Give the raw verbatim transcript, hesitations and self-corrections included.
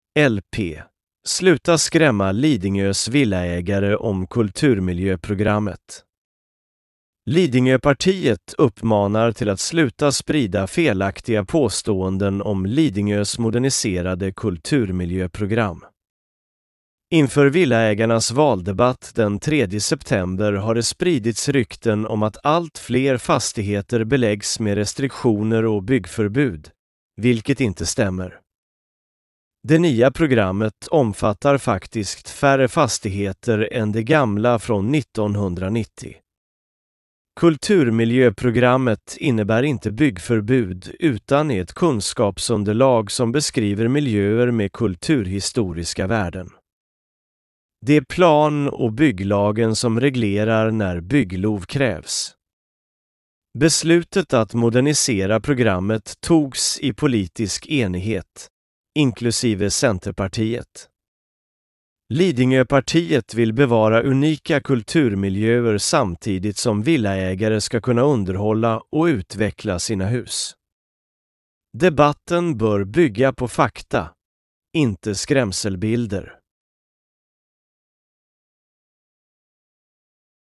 L P. Sluta skrämma Lidingös villaägare om kulturmiljöprogrammet. Lidingöpartiet uppmanar till att sluta sprida felaktiga påståenden om Lidingös moderniserade kulturmiljöprogram. Inför villaägarnas valdebatt den tredje september har det spridits rykten om att allt fler fastigheter beläggs med restriktioner och byggförbud, vilket inte stämmer. Det nya programmet omfattar faktiskt färre fastigheter än det gamla från nittonhundranittio. Kulturmiljöprogrammet innebär inte byggförbud utan är ett kunskapsunderlag som beskriver miljöer med kulturhistoriska värden. Det är plan- och bygglagen som reglerar när bygglov krävs. Beslutet att modernisera programmet togs i politisk enighet, inklusive Centerpartiet. Lidingöpartiet vill bevara unika kulturmiljöer samtidigt som villaägare ska kunna underhålla och utveckla sina hus. Debatten bör bygga på fakta, inte skrämselbilder.